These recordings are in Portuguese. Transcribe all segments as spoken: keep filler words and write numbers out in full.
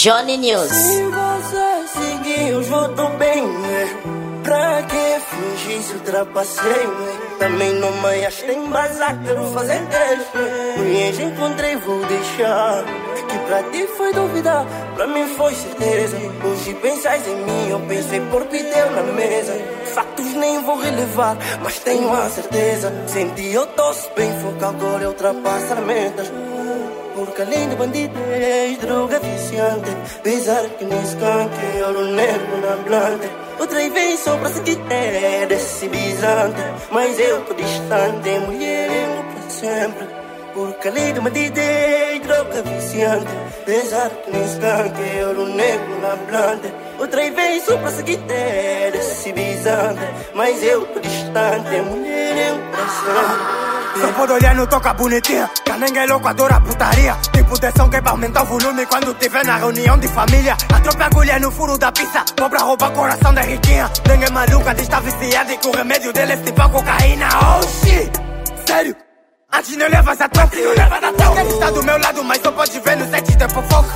Johnny News. Se você seguir, eu volto bem, né? Pra que fingir se ultrapassei, né? Também não me achei embasar, quero fazer desse. Mulher, já encontrei, vou deixar. Que pra ti foi duvidar, pra mim foi certeza. Hoje pensais em mim, eu pensei por pideu na mesa. Fatos nem vou relevar, mas tenho a certeza. Senti eu tosse bem, foco agora eu ultrapasso as metas. Porque além de bandidez, droga viciante. Pesar que nem skunk, ouro negro na planta. Outra vez só pra sentir desse bisante. Mas eu tô distante, mulher pra sempre. Porque além de bandidez, droga viciante. Pesar que nem skunk, ouro negro na planta. Outra vez só pra sentir desse bisante. Mas eu tô distante, mulher pra sempre. Só por olhar não toca bonitinha. Que ninguém é louco, adora putaria. Tipo de som que vai aumentar o volume quando tiver na reunião de família. A tropa agulha no furo da pizza, cobra rouba coração da riquinha. Ninguém maluca, está viciada e que o remédio dele é tipo a cocaína. Oh shit, sério? Antes não leva essa troca, não leva da troca. Ele está do meu lado, mas só pode ver no set de fofoca.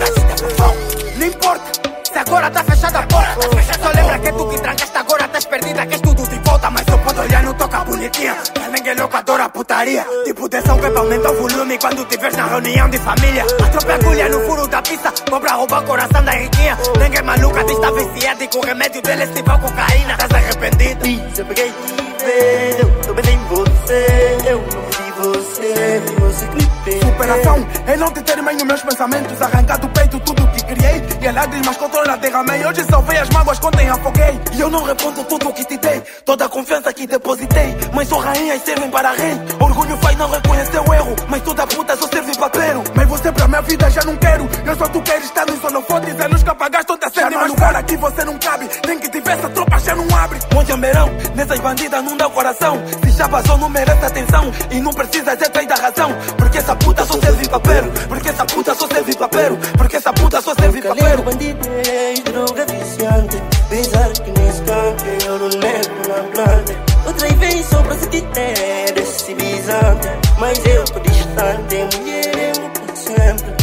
Não importa, se agora tá fechada a porta. Só lembra que tu que trancaste agora estás perdida, queres tudo de volta. Mas só pode olhar, não toca bonitinha. Que ninguém é louco, adora putaria. Tipo de som que vai aumentar o volume quando tiveres na reunião de família. A tropa agulha no furo da pista, cobra rouba coração da riquinha. Ninguém maluca, está viciada e com o remédio dele é tipo a cocaína. Estás arrependido? E se eu peguei de ver, eu tô bem em você. Eu não vi você, vi você que me fez. Superação é não te ter mais nos meus pensamentos. Arrancar do peito tudo que criei. E as lágrimas controla derramei. Hoje salvei as mágoas quando afoguei. E eu não respondo tudo o que te dei. Toda a confiança que depositei. Mas só rainhas servem para rei. Orgulho faz não reconhecer o erro. Mas toda puta só serve papero. Mas você pra minha vida já não quero. Eu só tu queres estar no holofote. Anos que apagaste toda a cena. Já no lugar aqui você não cabe. Nem que tivesse a tropa já não abre. Onde amberão, nessas bandidas não dá o coração. Se já vazou não merece atenção. E não precisa ser três da razão. Porque essa puta só serve papero. Porque essa puta só serve papero. Porque essa puta só serve papero. Bandidez, droga viciante. Pesar que nem skunk, ouro negro na planta. Outra vez só pra sentir desse bisante. Mas eu tô distante, mulher pra sempre.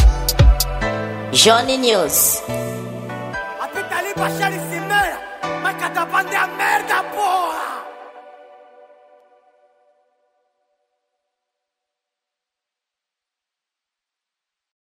Johnny News. A pita ali baixar em cima. Mas cada banda é a merda.